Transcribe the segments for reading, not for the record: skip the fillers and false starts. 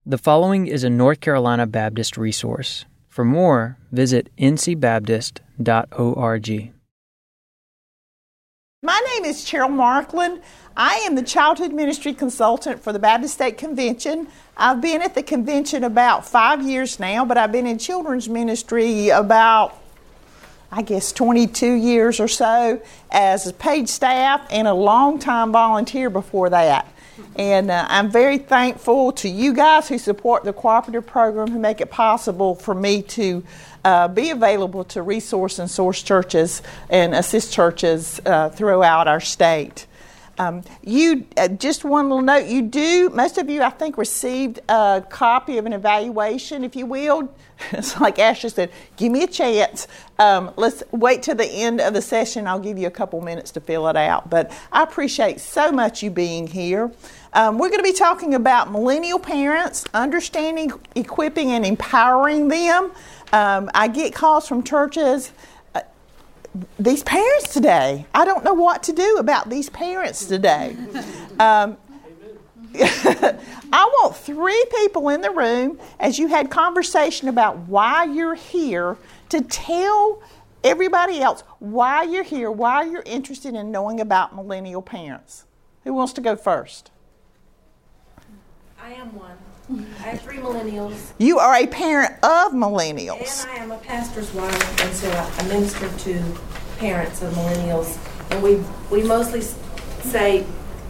The following is a North Carolina Baptist resource. For more, visit ncbaptist.org. My name is Cheryl Markland. I am the Childhood Ministry Consultant for the Baptist State Convention. I've been at the convention about 5 years now, but I've been in children's ministry about 22 years or so as a paid staff and a long-time volunteer before that. And I'm very thankful to you guys who support the cooperative program, who make it possible for me to be available to resource and source churches and assist churches throughout our state. Just one little note, most of you, I think, received a copy of an evaluation, if you will. It's like Ashley said, give me a chance. Let's wait till the end of the session. I'll give you a couple minutes to fill it out. But I appreciate so much you being here. We're going to be talking about millennial parents, understanding, equipping, and empowering them. I get calls from churches. These parents today, I don't know what to do about these parents today. I want 3 people in the room, as you had conversation about why you're here, to tell everybody else why you're here, why you're interested in knowing about millennial parents. Who wants to go first? I am one. I have 3 millennials. You are a parent of millennials. And I am a pastor's wife, and so I minister to parents of millennials. And we mostly say...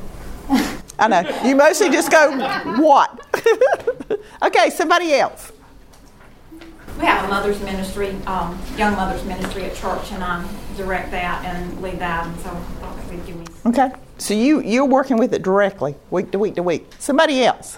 I know. You mostly just go, what? Okay, somebody else. We have a mother's ministry, young mother's ministry at church, and I direct that and lead that, and so I thought that would give me... Okay. So you're working with it directly, week to week to week. Somebody else.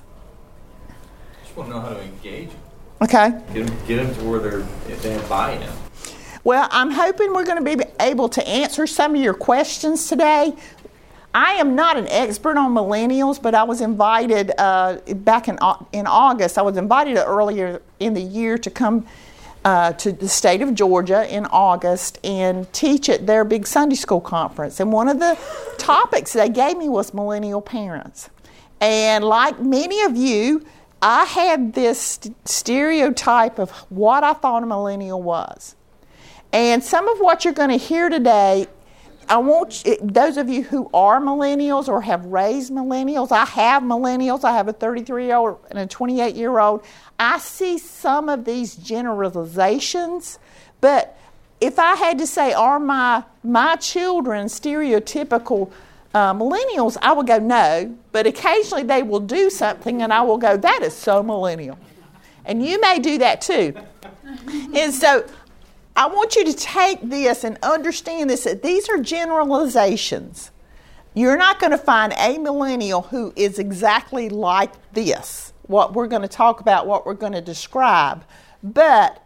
I want to know how to engage them. Okay. Get them to where they have buy-in. Well, I'm hoping we're going to be able to answer some of your questions today. I am not an expert on millennials, but I was invited back in August. I was invited earlier in the year to come to the state of Georgia in August and teach at their big Sunday school conference. And one of the topics they gave me was millennial parents. And like many of you, I had this stereotype of what I thought a millennial was. And some of what you're going to hear today, I want those of you who are millennials or have raised millennials, I have millennials, I have a 33-year-old and a 28-year-old. I see some of these generalizations, but if I had to say, are my children stereotypical millennials, I would go no, but occasionally they will do something and I will go, that is so millennial. And you may do that too. And so I want you to take this and understand this, that these are generalizations. You're not going to find a millennial who is exactly like this, what we're going to talk about, what we're going to describe. But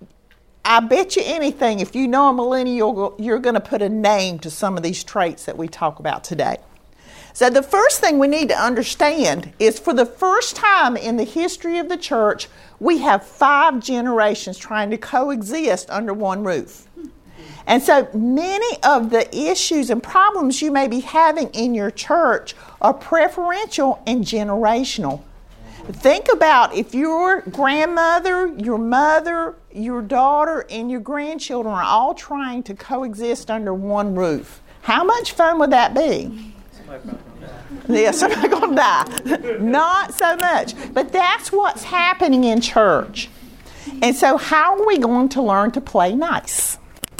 I bet you anything, if you know a millennial, you're going to put a name to some of these traits that we talk about today. So the first thing we need to understand is, for the first time in the history of the church, we have 5 generations trying to coexist under one roof. And so many of the issues and problems you may be having in your church are preferential and generational. Think about if your grandmother, your mother, your daughter, and your grandchildren are all trying to coexist under one roof. How much fun would that be? Yeah, somebody's going to die. Not so much. But that's what's happening in church. And so how are we going to learn to play nice?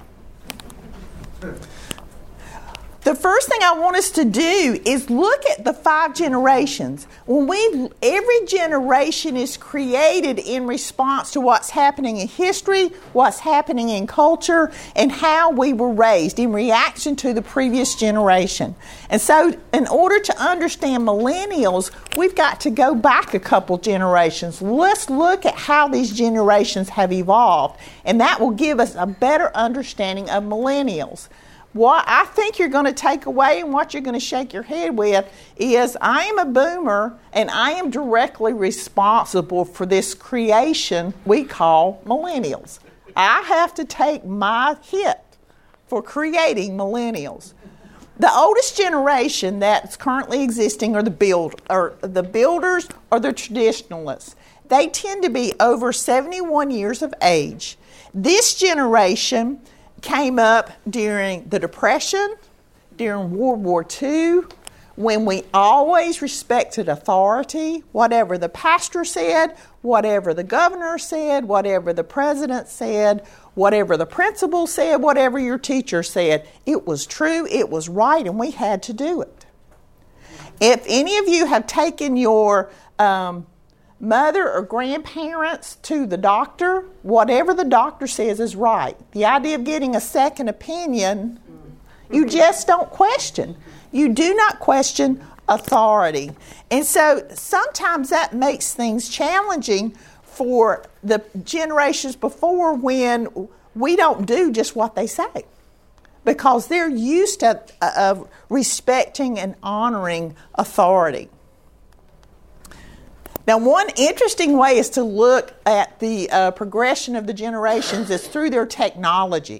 The first thing I want us to do is look at the 5 generations. Every generation is created in response to what's happening in history, what's happening in culture, and how we were raised in reaction to the previous generation. And so in order to understand millennials, we've got to go back a couple generations. Let's look at how these generations have evolved, and that will give us a better understanding of millennials. What I think you're going to take away and what you're going to shake your head with is, I am a boomer and I am directly responsible for this creation we call millennials. I have to take my hit for creating millennials. The oldest generation that's currently existing are the builders or the traditionalists. They tend to be over 71 years of age. This generation came up during the Depression, during World War II, when we always respected authority, whatever the pastor said, whatever the governor said, whatever the president said, whatever the principal said, whatever your teacher said. It was true, it was right, and we had to do it. If any of you have taken your mother or grandparents to the doctor, whatever the doctor says is right. The idea of getting a second opinion, you just don't question. You do not question authority. And so sometimes that makes things challenging for the generations before when we don't do just what they say, because they're used to respecting and honoring authority. Now, one interesting way is to look at the progression of the generations is through their technology.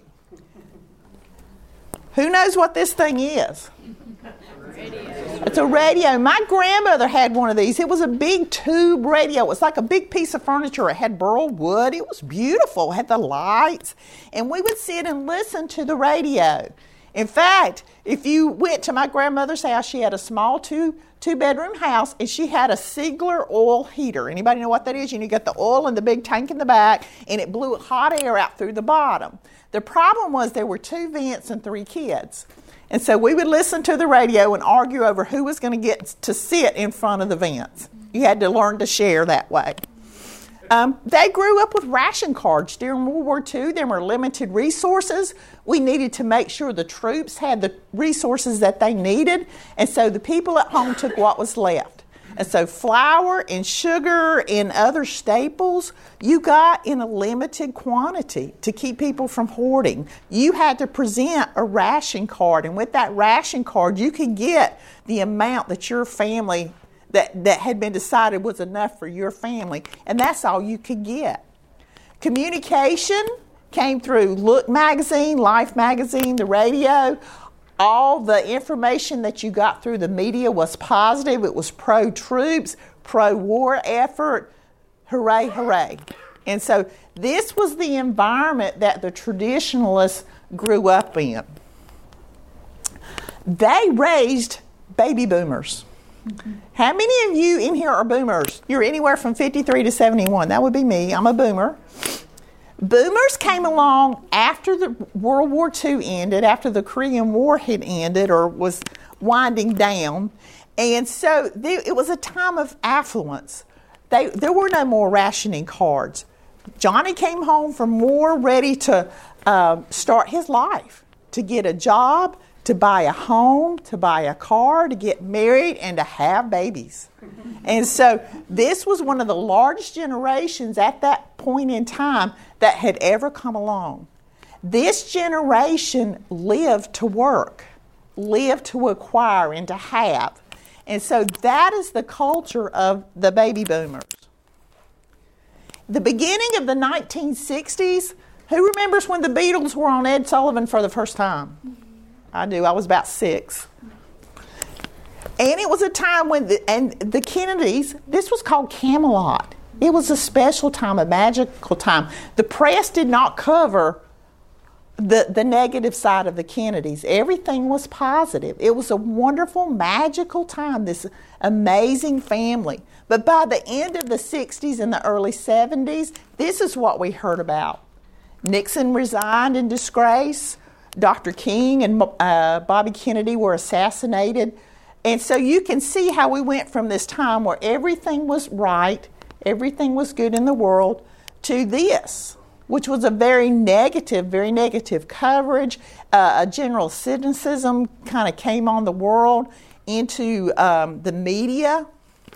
Who knows what this thing is? It's a radio. My grandmother had one of these. It was a big tube radio. It was like a big piece of furniture. It had burl wood. It was beautiful. It had the lights. And we would sit and listen to the radio. In fact, if you went to my grandmother's house, she had a small two-bedroom house, and she had a Siegler oil heater. Anybody know what that is? You got the oil in the big tank in the back, and it blew hot air out through the bottom. The problem was there were 2 vents and 3 kids. And so we would listen to the radio and argue over who was going to get to sit in front of the vents. You had to learn to share that way. They grew up with ration cards during World War II. There were limited resources. We needed to make sure the troops had the resources that they needed. And so the people at home took what was left. And so flour and sugar and other staples you got in a limited quantity to keep people from hoarding. You had to present a ration card, and with that ration card you could get the amount that your family, that had been decided was enough for your family, and that's all you could get. Communication came through Look magazine, Life magazine, the radio. All the information that you got through the media was positive. It was pro-troops, pro-war effort. Hooray, hooray. And so this was the environment that the traditionalists grew up in. They raised baby boomers. How many of you in here are boomers? You're anywhere from 53 to 71. That would be me. I'm a boomer. Boomers came along after the World War II ended, after the Korean War had ended or was winding down. And so it was a time of affluence. There were no more rationing cards. Johnny came home from war ready to start his life, to get a job, to buy a home, to buy a car, to get married, and to have babies. And so this was one of the largest generations at that point in time that had ever come along. This generation lived to work, lived to acquire and to have. And so that is the culture of the baby boomers. The beginning of the 1960s, who remembers when the Beatles were on Ed Sullivan for the first time? I do. I was about 6. And it was a time when the Kennedys, this was called Camelot. It was a special time, a magical time. The press did not cover the negative side of the Kennedys. Everything was positive. It was a wonderful, magical time, this amazing family. But by the end of the 60s and the early 70s, this is what we heard about. Nixon resigned in disgrace. Dr. King and Bobby Kennedy were assassinated. And so you can see how we went from this time where everything was right, everything was good in the world, to this, which was a very negative coverage. A general cynicism kind of came on the world, into the media.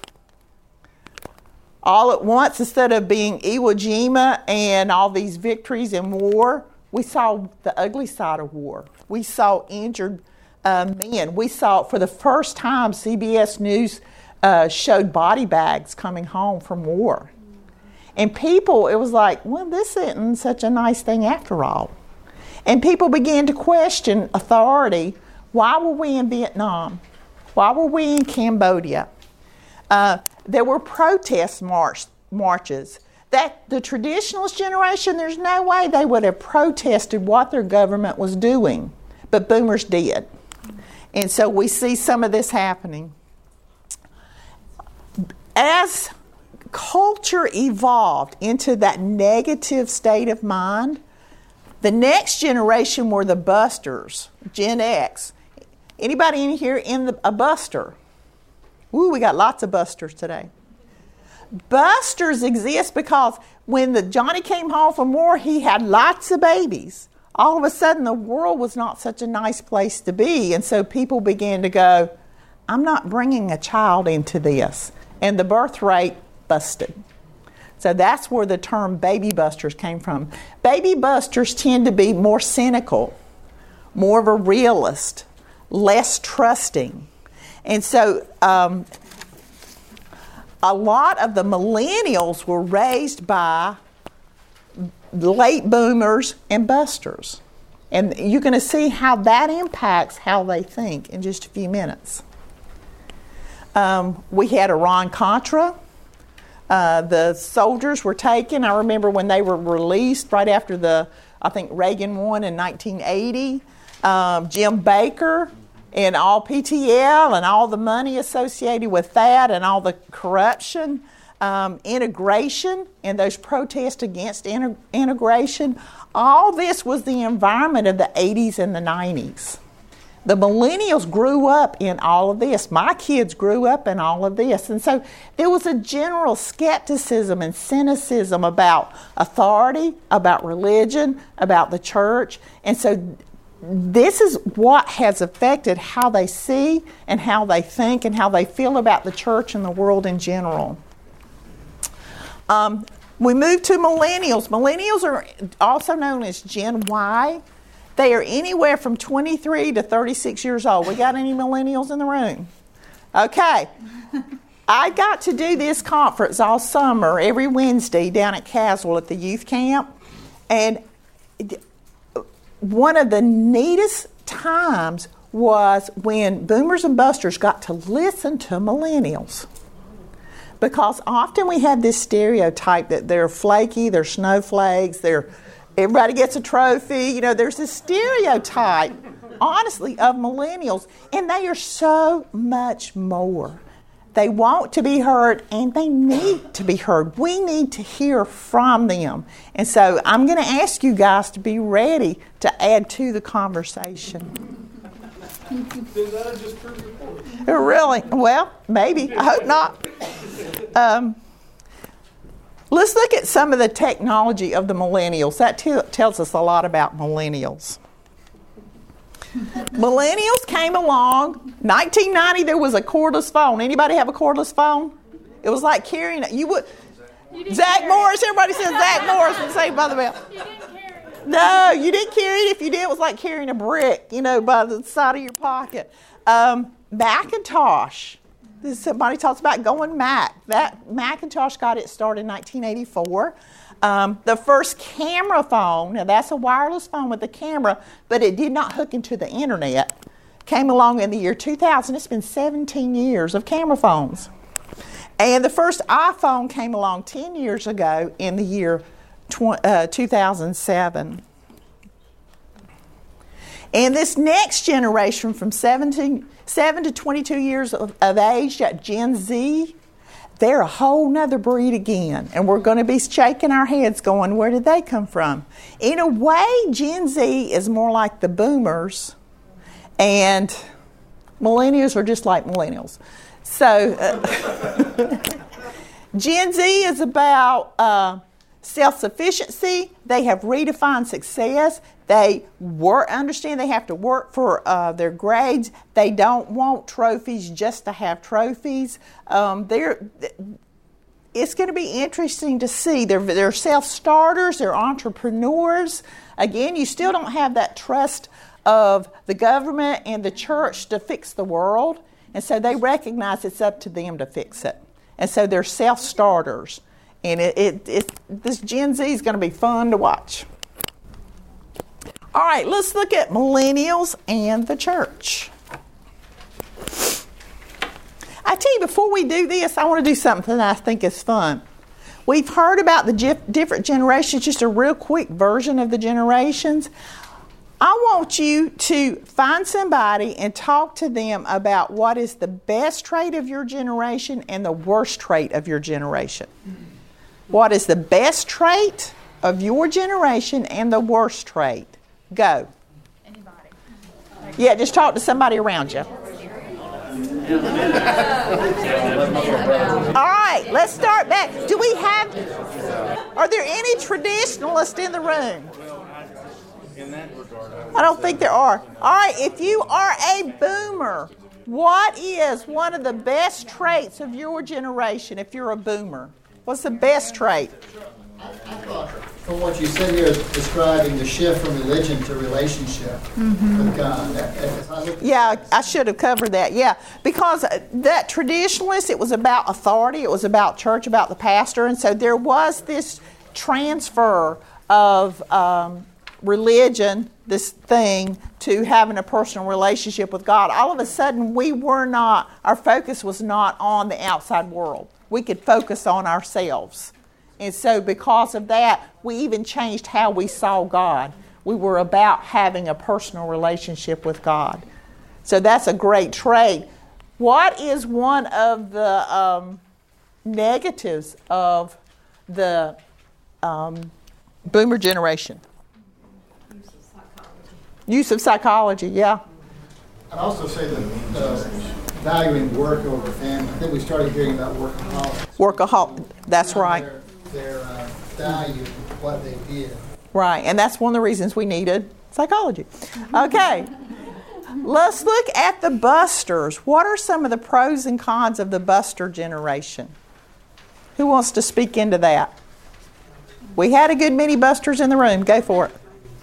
All at once, instead of being Iwo Jima and all these victories in war, we saw the ugly side of war. We saw injured men. We saw, for the first time, CBS News showed body bags coming home from war. And people, it was like, well, this isn't such a nice thing after all. And people began to question authority Why were we in Vietnam? Why were we in Cambodia? There were protest marches. That the traditionalist generation, there's no way they would have protested what their government was doing, but boomers did. And so we see some of this happening. As culture evolved into that negative state of mind, the next generation were the busters, Gen X. Anybody in here a buster? Ooh, we got lots of busters today. Busters exist because when Johnny came home from war, he had lots of babies. All of a sudden, the world was not such a nice place to be. And so people began to go, I'm not bringing a child into this. And the birth rate busted. So that's where the term baby busters came from. Baby busters tend to be more cynical, more of a realist, less trusting. And so a lot of the millennials were raised by late boomers and busters. And you're going to see how that impacts how they think in just a few minutes. We had Iran-Contra. The soldiers were taken. I remember when they were released right after I think Reagan won in 1980. Jim Baker and all PTL and all the money associated with that and all the corruption, integration and those protests against integration. All this was the environment of the 80s and the 90s. The millennials grew up in all of this. My kids grew up in all of this. And so there was a general skepticism and cynicism about authority, about religion, about the church. And so this is what has affected how they see and how they think and how they feel about the church and the world in general. We move to millennials. Millennials are also known as Gen Y. They are anywhere from 23 to 36 years old. We got any millennials in the room? Okay. I got to do this conference all summer, every Wednesday down at Caswell at the youth camp. And one of the neatest times was when boomers and busters got to listen to millennials. Because often we have this stereotype that they're flaky, they're snowflakes, everybody gets a trophy. You know, there's this stereotype, honestly, of millennials. And they are so much more. They want to be heard, and they need to be heard. We need to hear from them. And so I'm going to ask you guys to be ready to add to the conversation. Really? Well, maybe. I hope not. Let's look at some of the technology of the millennials. That tells us a lot about millennials. Millennials came along. 1990, there was a cordless phone. Anybody have a cordless phone? It was like carrying it. Zach Morris. Everybody says Zach Morris when Saved by the Bell. You didn't carry it. No, you didn't carry it. If you did, it was like carrying a brick, by the side of your pocket. Macintosh. Somebody talks about going Mac. That Macintosh got its start in 1984. The first camera phone, now that's a wireless phone with a camera, but it did not hook into the internet, came along in the year 2000. It's been 17 years of camera phones. And the first iPhone came along 10 years ago in the year 2007. And this next generation from 7 to 22 years of age, that Gen Z, they're a whole nother breed again. And we're going to be shaking our heads going, where did they come from? In a way, Gen Z is more like the boomers, and millennials are just like millennials. So Gen Z is about self-sufficiency. They have redefined success. They understand they have to work for their grades. They don't want trophies just to have trophies. It's going to be interesting to see. They're self-starters. They're entrepreneurs. Again, you still don't have that trust of the government and the church to fix the world. And so they recognize it's up to them to fix it. And so they're self-starters. And this Gen Z is going to be fun to watch. All right, let's look at millennials and the church. I tell you, before we do this, I want to do something that I think is fun. We've heard about the different generations, just a real quick version of the generations. I want you to find somebody and talk to them about what is the best trait of your generation and the worst trait of your generation. What is the best trait of your generation and the worst trait? Go. Anybody? Yeah, just talk to somebody around you. All right, let's start back. Are there any traditionalists in the room? I don't think there are. All right, if you are a boomer, what is one of the best traits of your generation if you're a boomer? What's the best trait? I thought, from what you said here, describing the shift from religion to relationship with God. Yeah, I should have covered that. Yeah, because that traditionalist, it was about authority, it was about church, about the pastor, and so there was this transfer of religion, this thing, to having a personal relationship with God. All of a sudden, our focus was not on the outside world. We could focus on ourselves. And so because of that, we even changed how we saw God. We were about having a personal relationship with God. So that's a great trait. What is one of the negatives of the boomer generation? Use of psychology, yeah. I'd also say that valuing work over family. I think we started hearing about workaholics. That's right. Their value, what they did. Right, and that's one of the reasons we needed psychology. Okay, let's look at the busters. What are some of the pros and cons of the buster generation? Who wants to speak into that? We had a good many busters in the room. Go for it.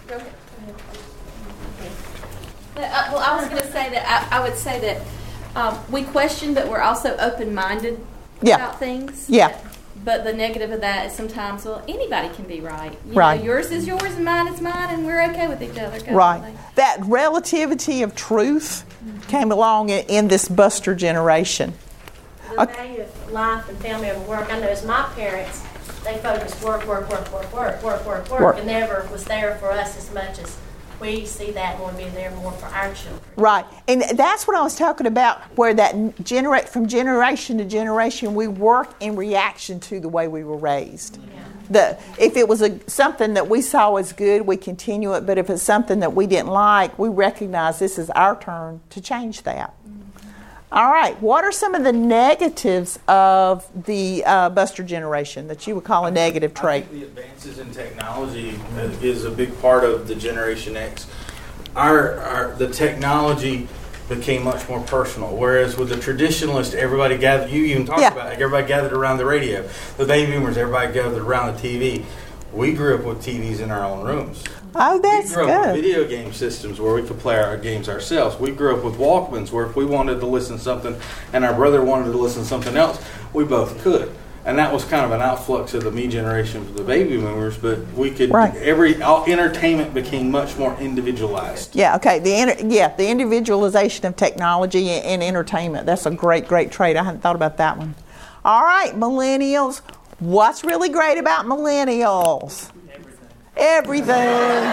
Well, I was going to say that I would say that we question, but we're also open-minded about things. Yeah. But the negative of that is sometimes, well, anybody can be right. You Right. know, yours is yours and mine is mine, and we're okay with each other. Right. That relativity of truth came along in this buster generation. The value of life and family over work. I know as my parents, they focused work, and never was there for us as much as we see that and want to be there more for our children. Right. And that's what I was talking about, where that from generation to generation, we work in reaction to the way we were raised. Yeah. If it was something that we saw as good, we continue it. But if it's something that we didn't like, we recognize this is our turn to change that. All right. What are some of the negatives of the buster generation that you would call a negative trait? I think the advances in technology is a big part of the Generation X. The technology became much more personal, whereas with the traditionalist, everybody gathered. You even talked about it. Everybody gathered around the radio. The baby boomers, everybody gathered around the TV. We grew up with TVs in our own rooms. Oh, that's good. We grew up with video game systems where we could play our games ourselves. We grew up with Walkmans where if we wanted to listen to something and our brother wanted to listen to something else, we both could. And that was kind of an outflux of the me generation for the baby boomers, but we could, entertainment became much more individualized. Yeah, okay. The individualization of technology and entertainment. That's a great, great trait. I hadn't thought about that one. All right, millennials. What's really great about millennials? Everything.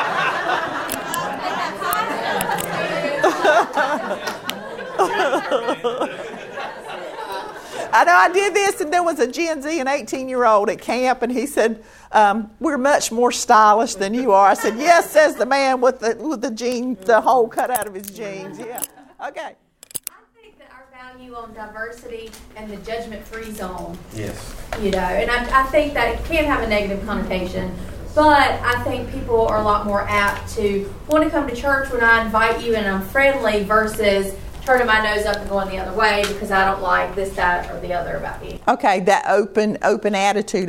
I know I did this, and there was a Gen Z, an 18-year-old at camp, and he said, we're much more stylish than you are. I said, yes, says the man with the jeans, the hole cut out of his jeans. Yeah. Okay. I think that our value on diversity and the judgment-free zone. Yes. You know, and I think that it can have a negative connotation. But I think people are a lot more apt to want to come to church when I invite you and I'm friendly versus turning my nose up and going the other way because I don't like this, that, or the other about you. Okay, that open attitude,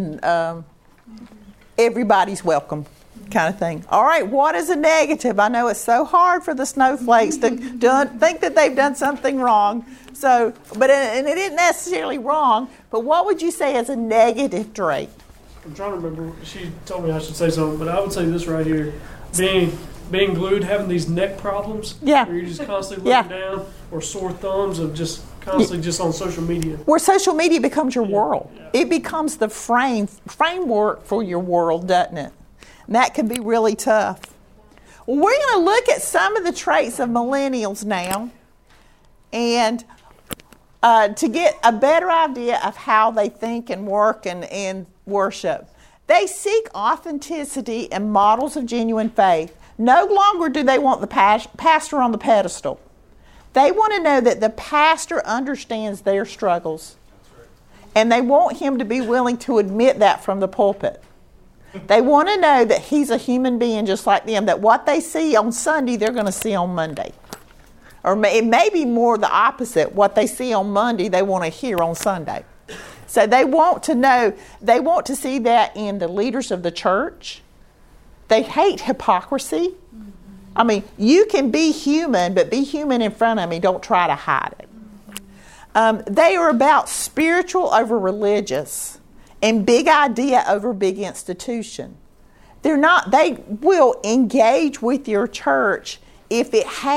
everybody's welcome kind of thing. All right, what is a negative? I know it's so hard for the snowflakes to think that they've done something wrong. So, and it isn't necessarily wrong, but what would you say is a negative trait? I'm trying to remember. She told me I should say something, but I would say this right here. being glued, having these neck problems. Yeah. Where you're just constantly looking down, or sore thumbs of just constantly just on social media. Where social media becomes your world. It becomes the framework for your world, doesn't it? And that can be really tough. Well, we're going to look at some of the traits of millennials now, and to get a better idea of how they think and work and worship. They seek authenticity and models of genuine faith. No longer do they want the pastor on the pedestal. They want to know that the pastor understands their struggles. And they want him to be willing to admit that from the pulpit. They want to know that he's a human being just like them, that what they see on Sunday, they're going to see on Monday. Or it may be more the opposite. What they see on Monday, they want to hear on Sunday. So they want to know, they want to see that in the leaders of the church. They hate hypocrisy. I mean, you can be human, but be human in front of me. Don't try to hide it. They are about spiritual over religious and big idea over big institution. They will engage with your church if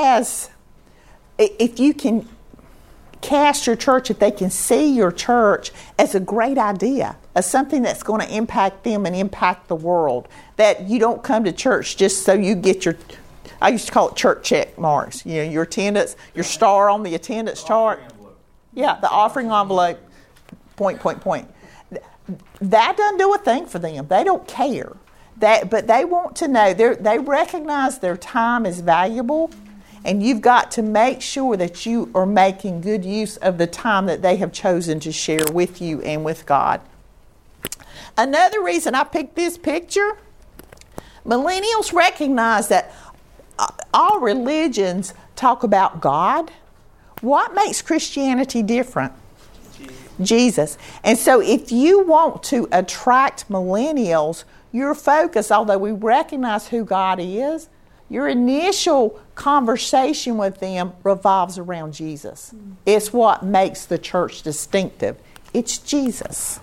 you can cast your church, if they can see your church as a great idea, as something that's going to impact them and impact the world. That you don't come to church just so you get your, I used to call it church check marks. You know, your attendance, your star on the attendance chart. Yeah, the offering envelope, point. That doesn't do a thing for them. They don't care. But they want to know, they recognize their time is valuable. And you've got to make sure that you are making good use of the time that they have chosen to share with you and with God. Another reason I picked this picture, millennials recognize that all religions talk about God. What makes Christianity different? Jesus. And so if you want to attract millennials, your focus, although we recognize who God is, your initial conversation with them revolves around Jesus. It's what makes the church distinctive. It's Jesus.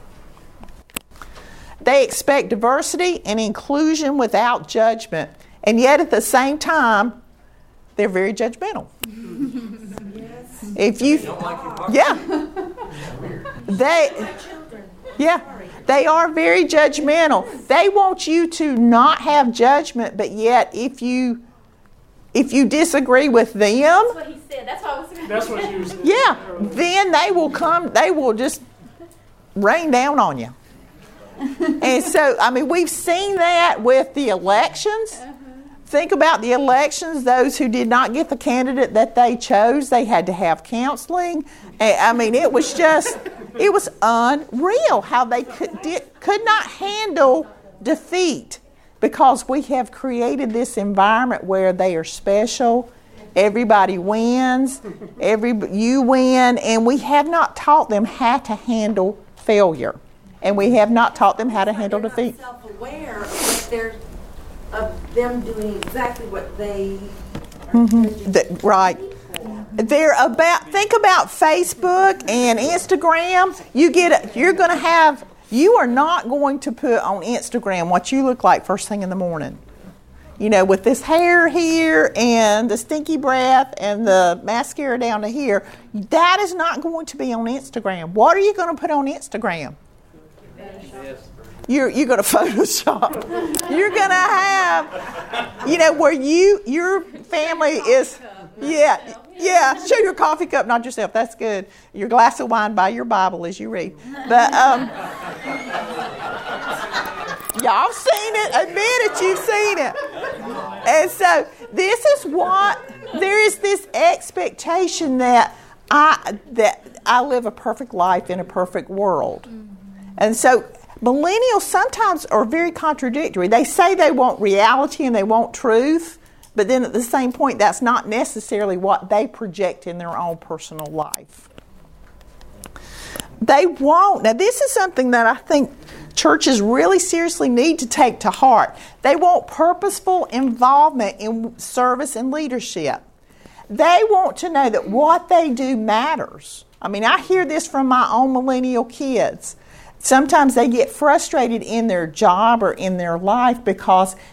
They expect diversity and inclusion without judgment. And yet at the same time, they're very judgmental. If you, they are very judgmental. They want you to not have judgment, but yet if you disagree with them, that's what he said. That's what I was saying. That's what you said. Yeah, then they will just rain down on you. And so, I mean, we've seen that with the elections. Think about the elections. Those who did not get the candidate that they chose, they had to have counseling. I mean, it was unreal how they could not handle defeat, because we have created this environment where they are special. Everybody wins. You win. And we have not taught them how to handle failure. And we have not taught them how to handle defeat. They're not self-aware of them doing exactly what they are right. Think about Facebook and Instagram. You are not going to put on Instagram what you look like first thing in the morning. You know, with this hair here and the stinky breath and the mascara down to here, that is not going to be on Instagram. What are you going to put on Instagram? You're going to Photoshop. You're going to have, where your family is, show your coffee cup, not yourself. That's good. Your glass of wine by your Bible as you read. But y'all have seen it. Admit it, you've seen it. And so there is this expectation that I live a perfect life in a perfect world. And so millennials sometimes are very contradictory. They say they want reality and they want truth, but then at the same point, that's not necessarily what they project in their own personal life. Now this is something that I think churches really seriously need to take to heart. They want purposeful involvement in service and leadership. They want to know that what they do matters. I mean, I hear this from my own millennial kids. Sometimes they get frustrated in their job or in their life because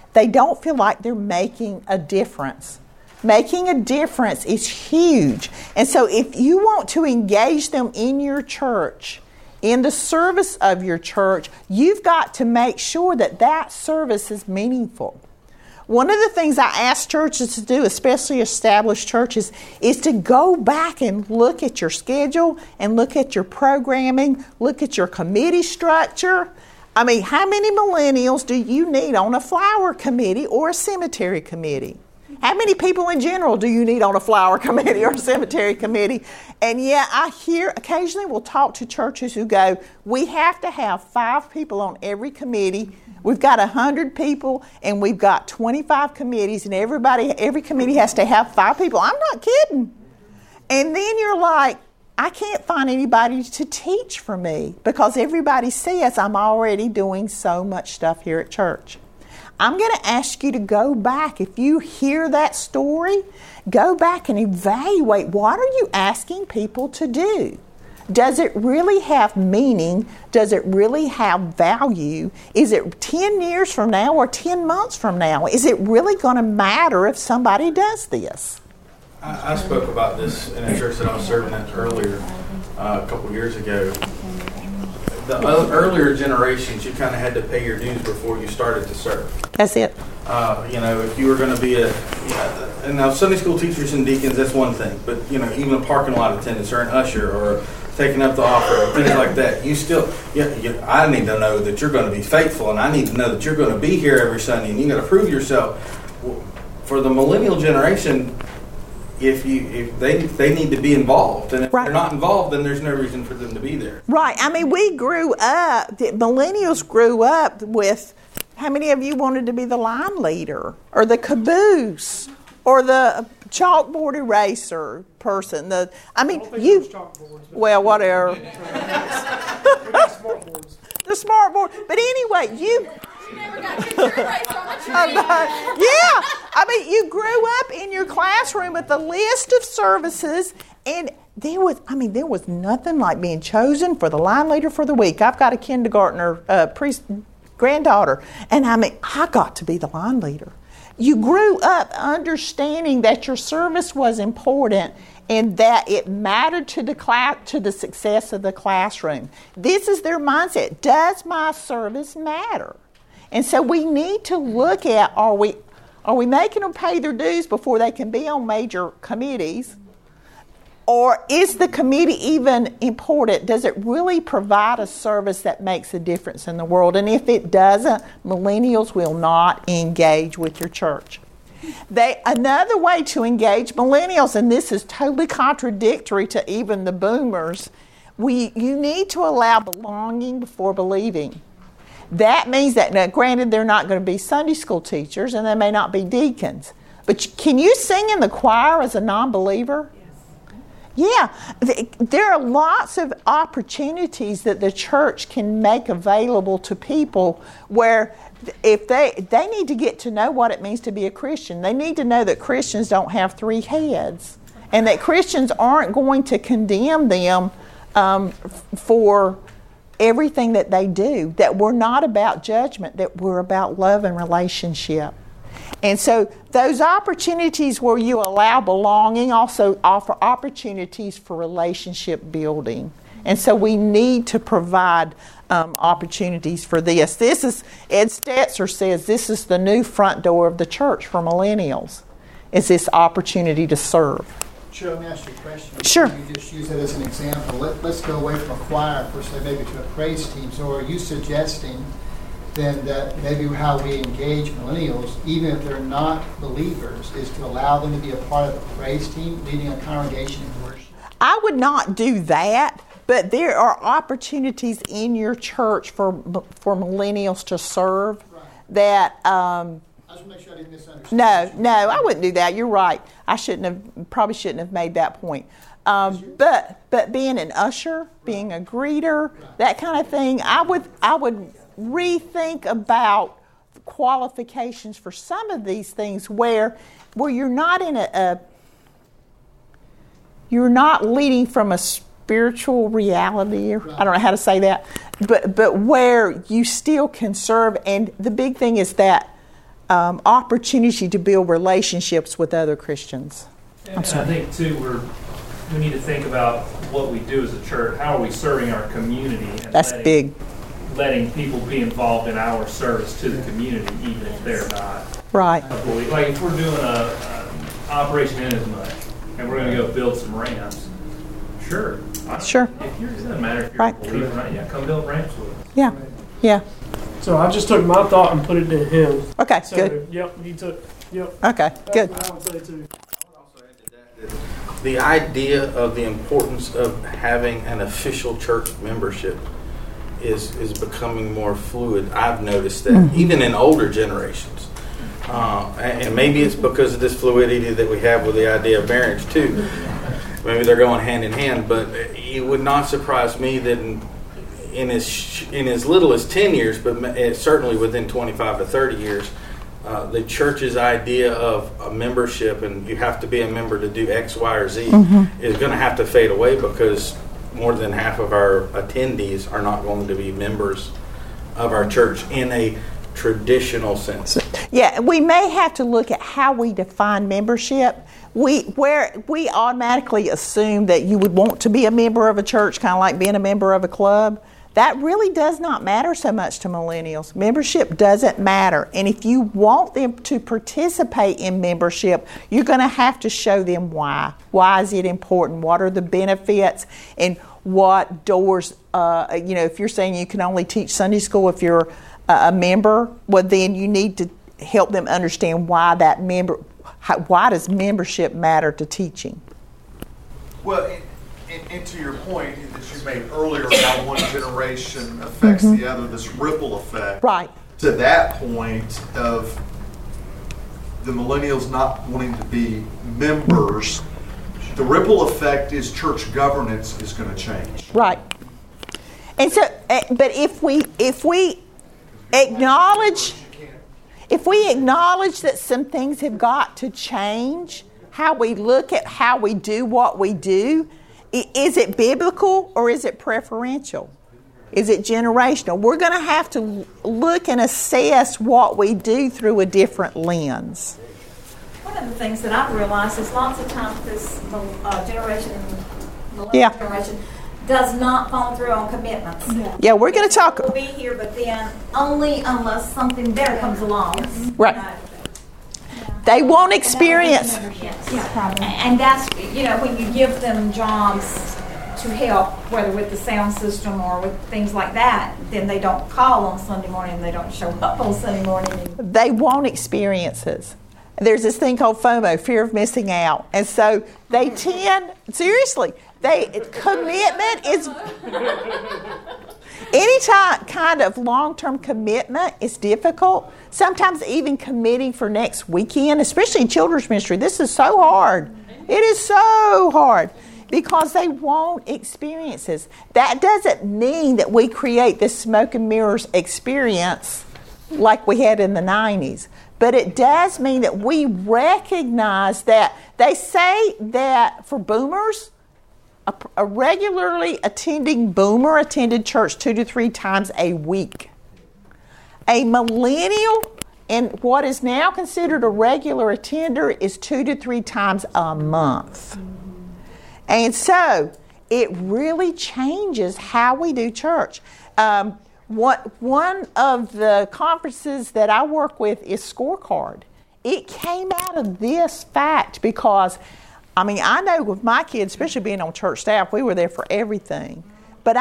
they don't feel like they're making a difference. Making a difference is huge. And so if you want to engage them in your church, in the service of your church, you've got to make sure that that service is meaningful. One of the things I ask churches to do, especially established churches, is to go back and look at your schedule and look at your programming, look at your committee structure. I mean, how many millennials do you need on a flower committee or a cemetery committee? How many people in general do you need on a flower committee or a cemetery committee? And yet I hear occasionally we'll talk to churches who go, we have to have 5 people on every committee. We've got 100 people and we've got 25 committees and every committee has to have 5 people. I'm not kidding. And then you're like, I can't find anybody to teach for me because everybody says I'm already doing so much stuff here at church. I'm going to ask you to go back. If you hear that story, go back and evaluate what are you asking people to do? Does it really have meaning? Does it really have value? Is it 10 years from now or 10 months from now? Is it really going to matter if somebody does this? I spoke about this in a church that I was serving at earlier, a couple of years ago. The earlier generations, you kind of had to pay your dues before you started to serve. That's it. If you were going to be and now Sunday school teachers and deacons, that's one thing. But, even a parking lot attendants or an usher or taking up the offer, things like that, I need to know that you're going to be faithful, and I need to know that you're going to be here every Sunday, and you got to prove yourself. For the millennial generation, if they need to be involved, and if they're not involved, then there's no reason for them to be there. Right. I mean, the millennials grew up with, how many of you wanted to be the line leader or the caboose or the chalkboard eraser person? Well, whatever. The smart board. But anyway, you grew up in your classroom with a list of services, and there was nothing like being chosen for the line leader for the week. I've got a kindergartner granddaughter, and I got to be the line leader. You grew up understanding that your service was important and that it mattered to the success of the classroom. This is their mindset. Does my service matter? And so we need to look at, are we making them pay their dues before they can be on major committees? Or is the committee even important? Does it really provide a service that makes a difference in the world? And if it doesn't, millennials will not engage with your church. Another way to engage millennials, and this is totally contradictory to even the boomers, you need to allow belonging before believing. That means that, now granted, they're not going to be Sunday school teachers and they may not be deacons, but can you sing in the choir as a non-believer? Yeah, there are lots of opportunities that the church can make available to people where if they need to get to know what it means to be a Christian. They need to know that Christians don't have 3 heads and that Christians aren't going to condemn them for everything that they do, that we're not about judgment, that we're about love and relationship. And so those opportunities where you allow belonging also offer opportunities for relationship building. And so we need to provide opportunities for this. Ed Stetzer says this is the new front door of the church for millennials, is this opportunity to serve. Sure, let me ask you a question. Sure. You just use that as an example. Let's go away from a choir, per se, maybe to a praise team. So are you suggesting then that maybe how we engage millennials, even if they're not believers, is to allow them to be a part of the praise team, leading a congregation in worship? I would not do that, but there are opportunities in your church for millennials to serve that... I just want to make sure I didn't misunderstand. No, I wouldn't do that. You're right. I probably shouldn't have made that point. But being an usher, being a greeter, that kind of thing, I would rethink about qualifications for some of these things where you're not in you're not leading from a spiritual reality. I don't know how to say that, but where you still can serve. And the big thing is that opportunity to build relationships with other Christians. And I think, too, we need to think about what we do as a church. How are we serving our community? And That's big. Letting people be involved in our service to the community, even if they're not. Right. Like if we're doing a Operation Inasmuch, and we're going to go build some ramps, sure. Sure. It doesn't matter if you're a believer or not. Yeah, come build ramps with us. Yeah. Yeah. So I just took my thought and put it to him. Okay, so, good. Yep, he took. Yep. Okay, good. That's what I would say too. The idea of the importance of having an official church membership is becoming more fluid. I've noticed that even in older generations. And maybe it's because of this fluidity that we have with the idea of marriage too. Maybe they're going hand in hand, but it would not surprise me that in as little as 10 years, but certainly within 25 to 30 years, the church's idea of a membership and you have to be a member to do X, Y, or Z is going to have to fade away because more than half of our attendees are not going to be members of our church in a traditional sense. Yeah, we may have to look at how we define membership. We automatically assume that you would want to be a member of a church, kind of like being a member of a club. That really does not matter so much to millennials. Membership doesn't matter. And if you want them to participate in membership, you're going to have to show them why. Why is it important? What are the benefits? And what doors, if you're saying you can only teach Sunday school if you're a member, well, then you need to help them understand why why does membership matter to teaching? Well, and to your point that you made earlier, how one generation affects the other, this ripple effect. Right. To that point of the millennials not wanting to be members, the ripple effect is church governance is going to change. Right. And so, but if we acknowledge that some things have got to change, how we look at how we do what we do, is it biblical or is it preferential? Is it generational? We're going to have to look and assess what we do through a different lens. One of the things that I've realized is lots of times this generation does not follow through on commitments. Yeah, we're going to talk. We'll be here, but then only unless something better comes along. Right. They won't experience. And that's, when you give them jobs to help, whether with the sound system or with things like that, then they don't call on Sunday morning, they don't show up on Sunday morning. They won't experiences. There's this thing called FOMO, fear of missing out. And so they tend, seriously, commitment is, any kind of long-term commitment is difficult. Sometimes even committing for next weekend, especially in children's ministry, this is so hard. It is so hard because they won't experiences. That doesn't mean that we create this smoke and mirrors experience like we had in the 90s. But it does mean that we recognize that they say that for boomers, a regularly attending boomer attended church 2 to 3 times a week. A millennial and what is now considered a regular attender is 2 to 3 times a month. And so it really changes how we do church. One of the conferences that I work with is Scorecard. It came out of this fact because, I know with my kids, especially being on church staff, we were there for everything. But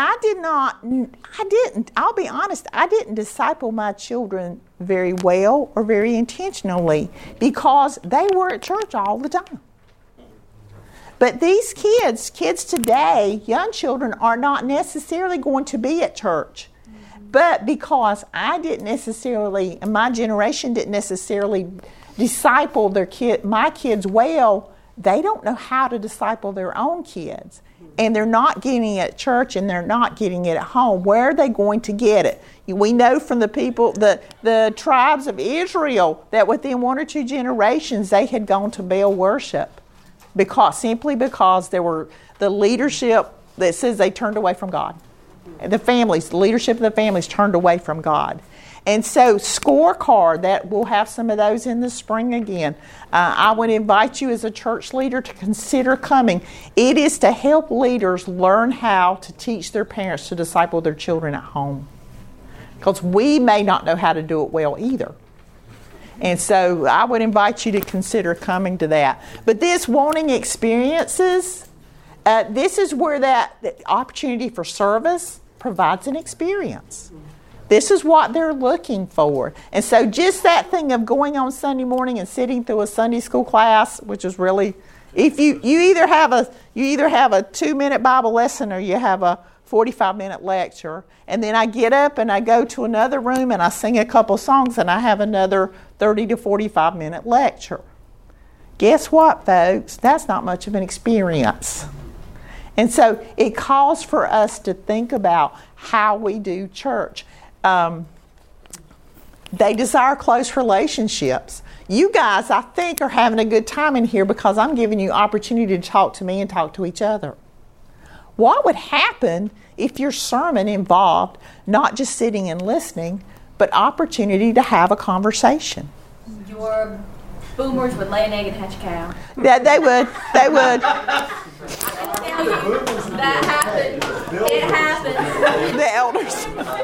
I'll be honest, I didn't disciple my children very well or very intentionally because they were at church all the time. But these kids today, young children, are not necessarily going to be at church. But because I didn't necessarily, and my generation didn't necessarily disciple my kids well, they don't know how to disciple their own kids. And they're not getting it at church and they're not getting it at home. Where are they going to get it? We know from the people, the tribes of Israel, that within 1 or 2 generations they had gone to Baal worship simply because there were the leadership that says they turned away from God. The leadership of the families turned away from God. And so scorecard, that we'll have some of those in the spring again. I would invite you as a church leader to consider coming. It is to help leaders learn how to teach their parents to disciple their children at home. Because we may not know how to do it well either. And so I would invite you to consider coming to that. But this wanting experiences, this is where that opportunity for service provides an experience. This is what they're looking for. And so just that thing of going on Sunday morning and sitting through a Sunday school class, which is really, if you either have a 2-minute Bible lesson or you have a 45-minute lecture, and then I get up and I go to another room and I sing a couple songs and I have another 30 to 45-minute lecture. Guess what, folks? That's not much of an experience. And so it calls for us to think about how we do church. They desire close relationships. You guys, I think, are having a good time in here because I'm giving you opportunity to talk to me and talk to each other. What would happen if your sermon involved not just sitting and listening, but opportunity to have a conversation? Your boomers would lay an egg and hatch a cow. Yeah, they would. They would. That happened. It happened. The elders.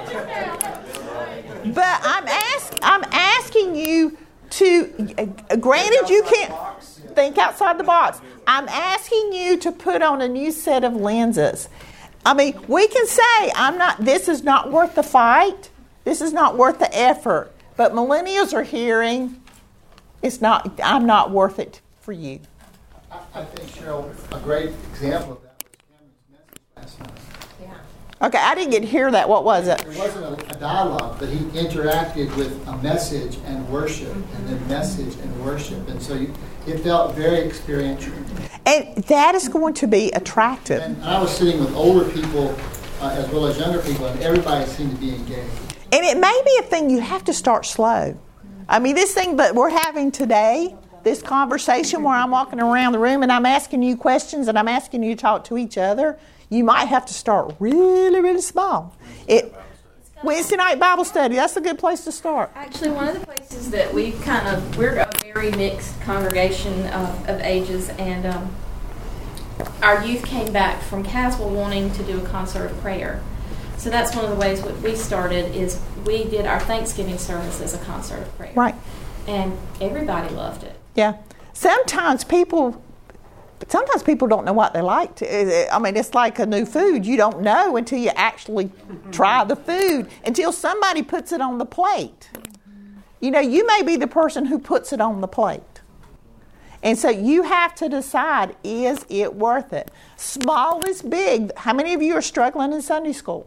But I'm asking you to, granted you can't think outside the box. I'm asking you to put on a new set of lenses. I mean, we can say, this is not worth the fight. This is not worth the effort. But millennials are hearing, I'm not worth it for you. I think, Cheryl, a great example of that was Cameron's message last night. Okay, I didn't get to hear that. What was it? It wasn't a dialogue, but he interacted with a message and worship, and then message and worship. And so it felt very experiential. And that is going to be attractive. And I was sitting with older people as well as younger people, and everybody seemed to be engaged. And it may be a thing you have to start slow. I mean, this thing that we're having today, this conversation where I'm walking around the room and I'm asking you questions and I'm asking you to talk to each other, you might have to start really, really small. Wednesday night Bible study, that's a good place to start. Actually, one of the places that we're a very mixed congregation of ages, and our youth came back from Caswell wanting to do a concert of prayer. So that's one of the ways what we started is we did our Thanksgiving service as a concert of prayer. Right. And everybody loved it. Yeah. Sometimes people don't know what they like. I mean, it's like a new food. You don't know until you actually try the food, until somebody puts it on the plate. You know, you may be the person who puts it on the plate. And so you have to decide, is it worth it? Small is big. How many of you are struggling in Sunday school?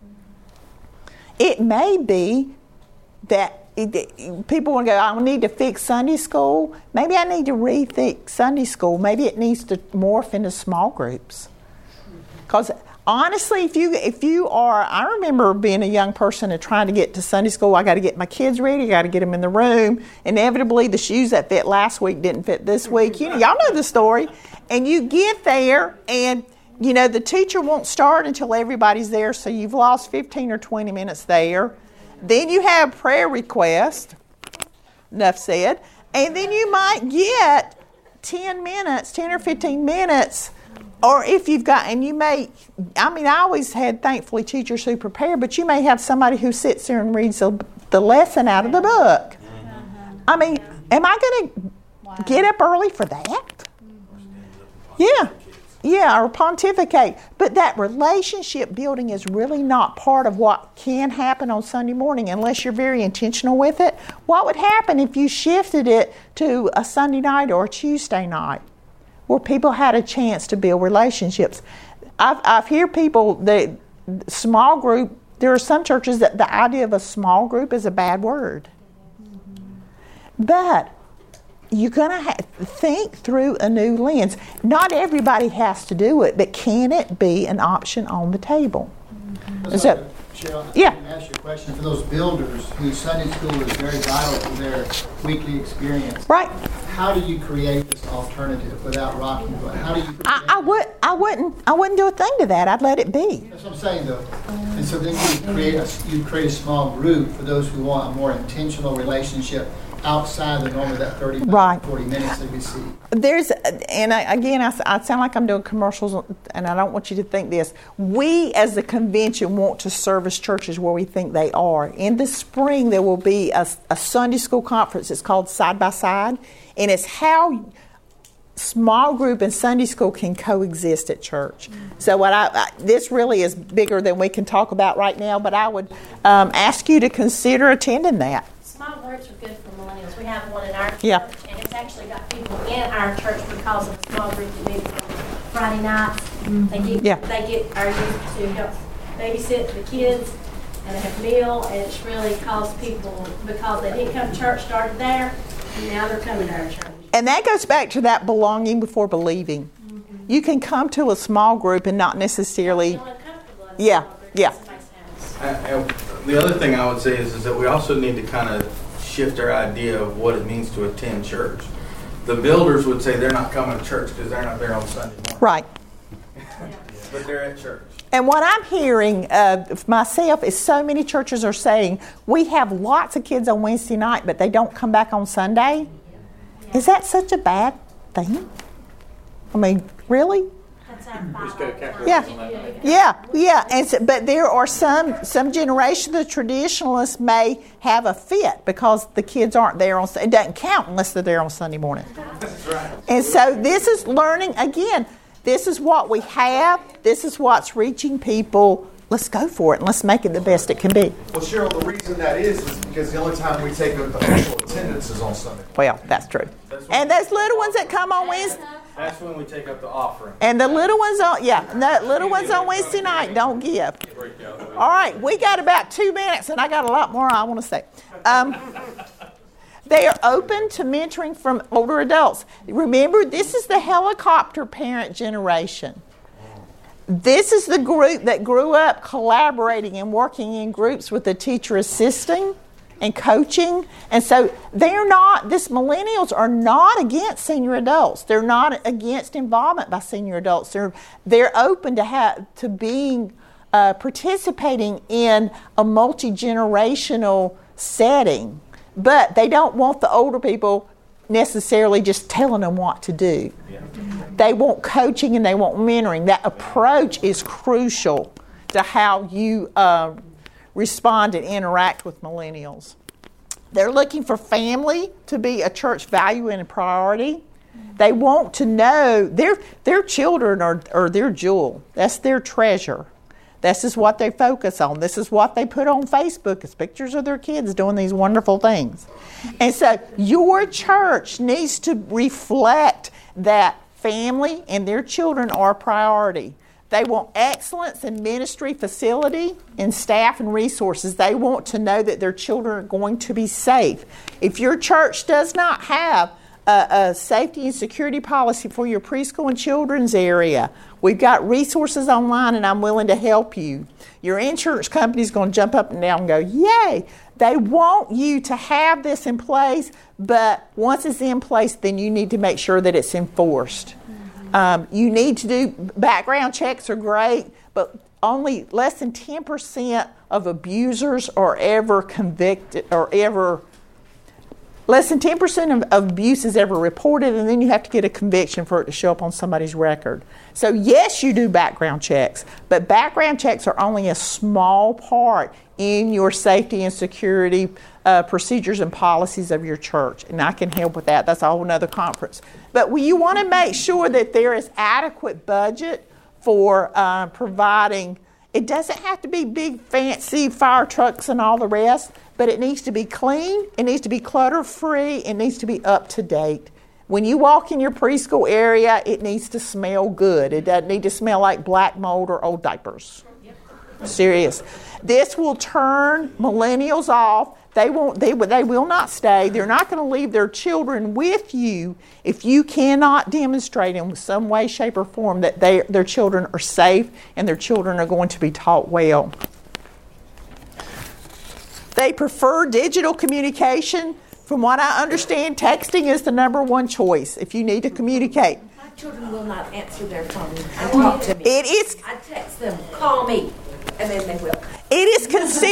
It may be that people want to go, I need to fix Sunday school. Maybe I need to rethink Sunday school. Maybe it needs to morph into small groups. Because honestly, if you are, I remember being a young person and trying to get to Sunday school. I got to get my kids ready. I got to get them in the room. Inevitably, the shoes that fit last week didn't fit this week. Y'all know the story. And you get there, and the teacher won't start until everybody's there. So you've lost 15 or 20 minutes there. Then you have prayer request, enough said, and then you might get 10 or 15 minutes, or if you've got, and you may, I always had, thankfully, teachers who prepare, but you may have somebody who sits there and reads the lesson out of the book. I mean, am I going to get up early for that? Yeah, or pontificate. But that relationship building is really not part of what can happen on Sunday morning unless you're very intentional with it. What would happen if you shifted it to a Sunday night or a Tuesday night where people had a chance to build relationships? I've heard people, the small group, there are some churches that the idea of a small group is a bad word. But you're going to think through a new lens. Not everybody has to do it, but can it be an option on the table? So, Cheryl, Yeah. I can ask you a question. For those builders whose Sunday school is very vital to their weekly experience, right? How do you create this alternative without rocking the boat? How do you? I wouldn't do a thing to that. I'd let it be. That's what I'm saying, though. And so then you create a small group for those who want a more intentional relationship outside the norm of that 30 Right. 40 minutes that we see. I sound like I'm doing commercials, and I don't want you to think this. We, as the convention, want to service churches where we think they are. In the spring, there will be a Sunday school conference. It's called Side by Side, and it's how small group and Sunday school can coexist at church. So this really is bigger than we can talk about right now, but I would ask you to consider attending that. Small groups are good for millennials. We have one in our church, Yeah. and it's actually got people in our church because of the small group that meets on Friday nights. They get our youth to help babysit the kids, and they have a meal, and it's really caused people, because they didn't come to church, started there, and now they're coming to our church. And that goes back to that belonging before believing. You can come to a small group and not necessarily. Yeah. And the other thing I would say is that we also need to kind of shift our idea of what it means to attend church. The builders would say they're not coming to church because they're not there on Sunday morning. Right. But they're at church. And what I'm hearing myself is so many churches are saying, we have lots of kids on Wednesday night, but they don't come back on Sunday. Is that such a bad thing? I mean, really? Yeah. But there are some generation of the traditionalists may have a fit because the kids aren't there on. It doesn't count unless they're there on Sunday morning. That's right. And so this is learning again. This is what we have. This is what's reaching people. Let's go for it and let's make it the best it can be. Well, Cheryl, the reason that is because the only time we take official attendance is on Sunday. Well, that's true. And those little ones that come on Wednesday. That's when we take up the offering. And the little ones on Wednesday night don't give. All right, we got about 2 minutes, and I got a lot more I want to say. They are open to mentoring from older adults. Remember, this is the helicopter parent generation. This is the group that grew up collaborating and working in groups with the teacher assisting and coaching. And so millennials are not against senior adults. They're not against involvement by senior adults. They're open to being participating in a multi-generational setting. But they don't want the older people necessarily just telling them what to do. Yeah. They want coaching and they want mentoring. That approach is crucial to how you respond and interact with millennials. They're looking for family to be a church value and a priority. They want to know their children are their jewel. That's their treasure. This is what they focus on. This is what they put on Facebook is pictures of their kids doing these wonderful things. And so your church needs to reflect that family and their children are a priority. They want excellence in ministry, facility, and staff and resources. They want to know that their children are going to be safe. If your church does not have a safety and security policy for your preschool and children's area, we've got resources online and I'm willing to help you. Your insurance company is going to jump up and down and go, yay! They want you to have this in place, but once it's in place, then you need to make sure that it's enforced. You need to do background checks are great, but only less than 10% of abusers are ever convicted or ever. Less than 10% of abuse is ever reported, and then you have to get a conviction for it to show up on somebody's record. So yes, you do background checks, but background checks are only a small part in your safety and security procedures and policies of your church. And I can help with that. That's a whole other conference. But you want to make sure that there is adequate budget for providing. It doesn't have to be big, fancy fire trucks and all the rest, but it needs to be clean, it needs to be clutter-free, it needs to be up-to-date. When you walk in your preschool area, it needs to smell good. It doesn't need to smell like black mold or old diapers. Serious. This will turn millennials off. They will not stay. They're not going to leave their children with you if you cannot demonstrate in some way, shape, or form that their children are safe and their children are going to be taught well. They prefer digital communication. From what I understand, texting is the number one choice if you need to communicate. My children will not answer their phone and talk to me. I text them, call me, and then they will. It is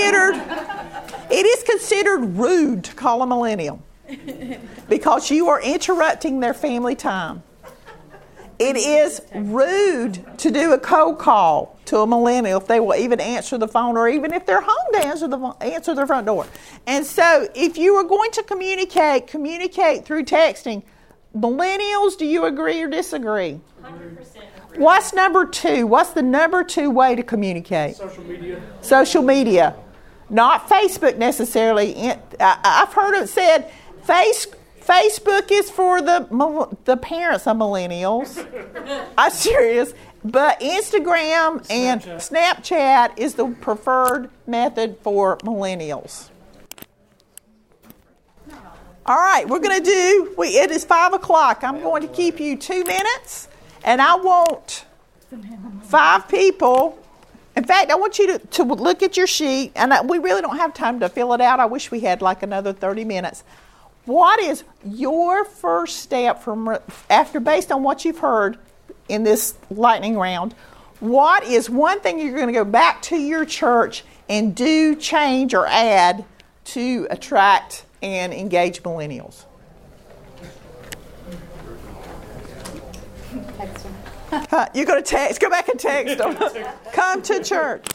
considered rude to call a millennial because you are interrupting their family time. It is rude to do a cold call to a millennial if they will even answer the phone, or even if they're home to answer their front door. And so if you are going to communicate through texting. Millennials, do you agree or disagree? 100% agree. What's number two? What's the number two way to communicate? Social media. Social media. Not Facebook necessarily. I've heard it said Facebook is for the parents of millennials. I'm serious. But Instagram and Snapchat is the preferred method for millennials. All right, we're going to it is 5 o'clock. I'm going to keep you 2 minutes, and I want 5 people. In fact, I want you to look at your sheet, and we really don't have time to fill it out. I wish we had like another 30 minutes. What is your first step based on what you've heard in this lightning round? What is one thing you're going to go back to your church and do, change, or add to attract and engage millennials? You're going to text. Go back and text them. Come to church.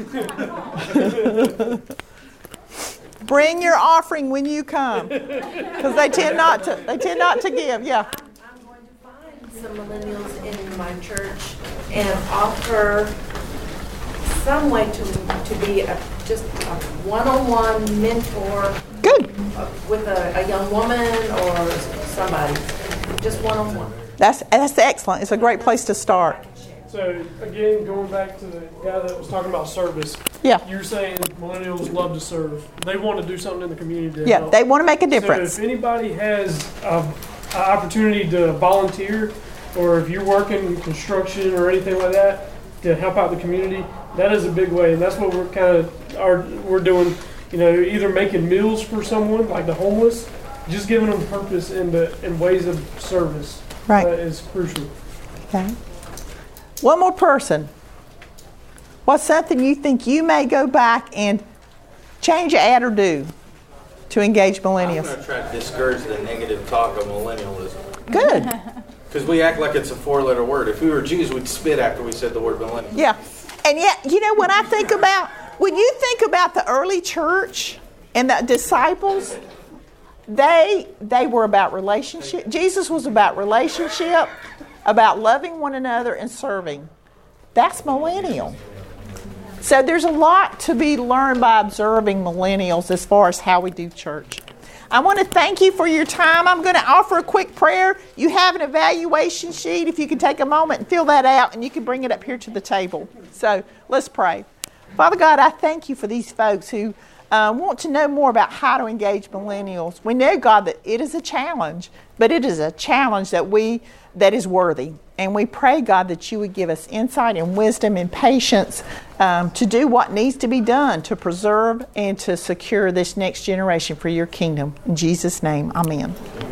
Bring your offering when you come, because they tend not to give. Yeah. I'm going to find some millennials in my church and offer some way to be just a one-on-one mentor. Good. With a young woman or somebody, just one-on-one. That's excellent. It's a great place to start. So again, going back to the guy that was talking about service. Yeah. You're saying millennials love to serve. They want to do something in the community to help. They want to make a difference. So if anybody has an opportunity to volunteer, or if you're working in construction or anything like that to help out the community, that is a big way, and that's what we're doing. You know, either making meals for someone like the homeless, just giving them purpose in ways of service. Right. Is crucial. Okay. One more person. What's something you think you may go back and change, add, or do to engage millennials? I'm going to try to discourage the negative talk of millennialism. Good. Because we act like it's a 4-letter word. If we were Jews, we'd spit after we said the word millennial. Yeah. And yet, when you think about the early church and the disciples, they were about relationship. Jesus was about relationship, about loving one another and serving. That's millennial. So there's a lot to be learned by observing millennials as far as how we do church. I want to thank you for your time. I'm going to offer a quick prayer. You have an evaluation sheet. If you can take a moment and fill that out, and you can bring it up here to the table. So let's pray. Father God, I thank you for these folks who want to know more about how to engage millennials. We know, God, that it is a challenge, but it is a challenge that is worthy. And we pray, God, that you would give us insight and wisdom and patience to do what needs to be done to preserve and to secure this next generation for your kingdom. In Jesus' name, amen.